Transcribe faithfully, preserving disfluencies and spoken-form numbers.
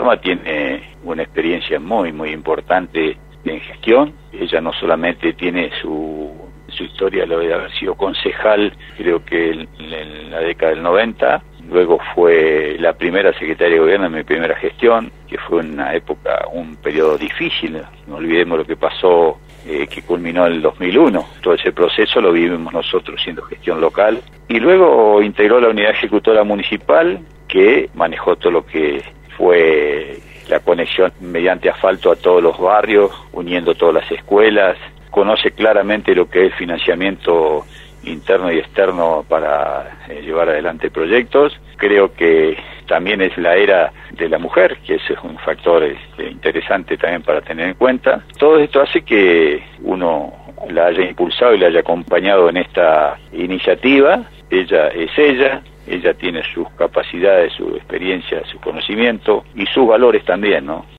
Norma tiene una experiencia muy, muy importante en gestión. Ella no solamente tiene su, su historia, lo de haber sido concejal, creo que en, en la década del noventa, luego fue la primera secretaria de gobierno en mi primera gestión, que fue una época, un periodo difícil, no olvidemos lo que pasó, eh, que culminó en el dos mil uno, todo ese proceso lo vivimos nosotros siendo gestión local, y luego integró la unidad ejecutora municipal, que manejó todo lo que fue la conexión mediante asfalto a todos los barrios, uniendo todas las escuelas, conoce claramente lo que es el financiamiento interno y externo para eh, llevar adelante proyectos. Creo que también es la era de la mujer, que ese es un factor este, interesante también para tener en cuenta. Todo esto hace que uno la haya impulsado y la haya acompañado en esta iniciativa. Ella es ella, ella tiene sus capacidades, su experiencia, su conocimiento y sus valores también, ¿no?